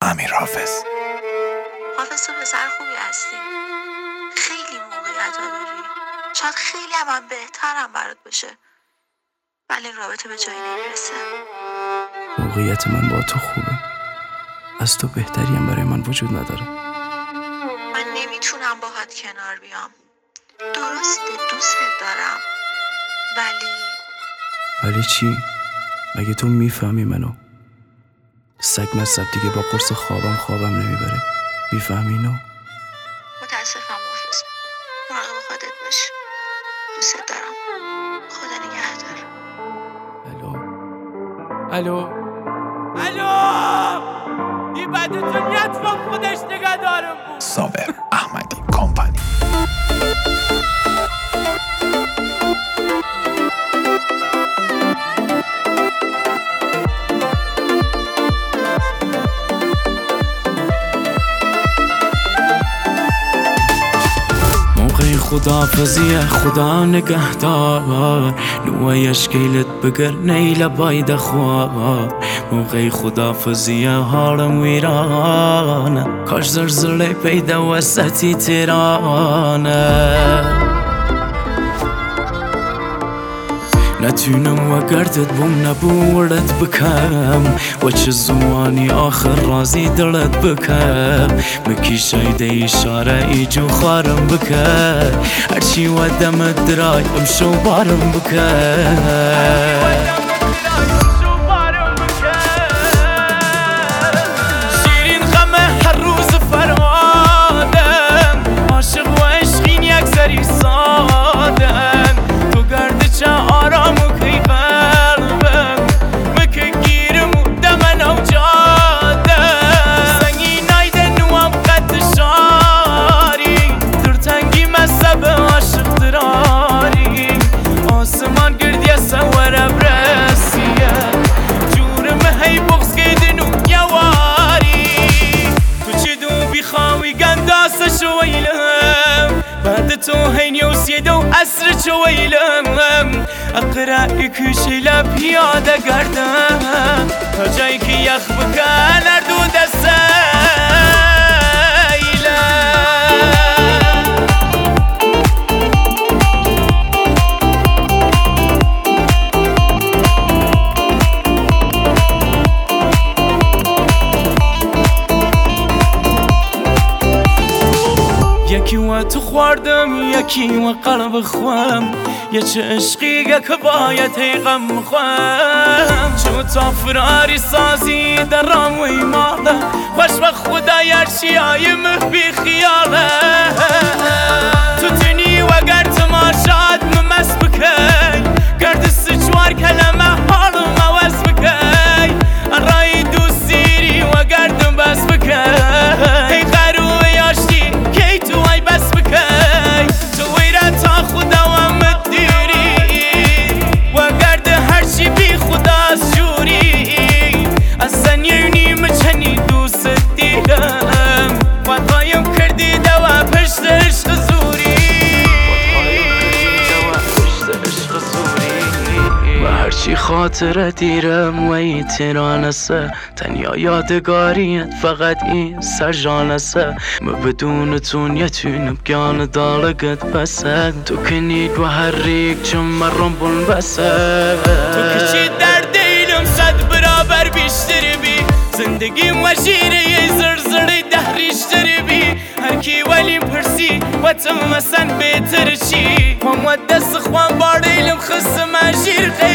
امیر حافظ. حافظ تو پسر خوبی هستی، خیلی موقعیت ها داری، شاید خیلی هم بهترم برات بشه، ولی این رابطه به جایی نمیرسه. موقعیت من با تو خوبه، از تو بهتری هم برای من وجود نداره. من نمیتونم باهات کنار بیام، درسته دوستت دارم، ولی چی؟ مگه تو میفهمی منو؟ سگ مصب دیگه با قرص خوابم نمیبره. میفهمی اینو؟ متاسفم حافظ، مراقب خودت باش، دوستت دارم، خدا نگهدار. الو این بدتون یتفا خودش نگه دارم بود. صابر احمدی کمپانی. خدافزیه خدا نگهدار، نویش کیلت بگر نیل باید خوار. موقع خدافزیه حالم ویرانه، کاش زلزله پیدا وسطی تهرانه. نتونم وگردت بوم نبورت بکم، و چه زمانی آخر رازی دلت بکم. مکی شایده اشاره ایجو خارم بکم، هرچی و دمت درای امشو بارم بکم. شیرین غمه هر روز فرمادم، عاشق و عشقین یک سری سادم. تو گرد چه آرام و کی قلبم، مکه گیرم و دمن او جادم. سنگی نایده نوام قد شاری، در تنگی مذهب عاشق دراری. آسمان گردیه سوره برسیه، جورم هی بغز گیدن و یواری. تو چی دو بیخواوی گنداسه شویلم، بعد تو هین یوسیده و عصر چویلم. اقرأی کشی لپیاده گردم، تا جایی که یخ بکن اردو یکی و تو خوردم یکی و قلب خوام، یه چه عشقی که باید هی غم خوام. چه تا فراری سازی در راموی ماله، خوش و خدای هرچی آیم بی خیاله. تو تنی و گر تماشاد ممس بکی، گرد سچوار کلمه حالم عوض بکی. رای دوست سیری و گردم بس بکی، هی قروه یاشتی کی تو ای بس بکی. تو ویره تا خدا و مدیری، و گرد هرچی بی خدا از جوری. از زنیونی مچنی دوست دیدم، و قایم کردی دوا پشت عشق زوری. و هرچی خاطره دیرم و ای تیرانسه، تنیا یادگاریت فقط این سرجانسه. ما بدون تون یتونم گان دالگت بسه، تو کنید و هر ریک چون مرم بون بسه. تو کشی در دیلم صد برابر بیشتر بی، زندگیم و شیره زرزره دهریشتر بی. هرکی ولی پرسی و تم مسن بهتر چی، و دست خوان باریلم خسته مجیر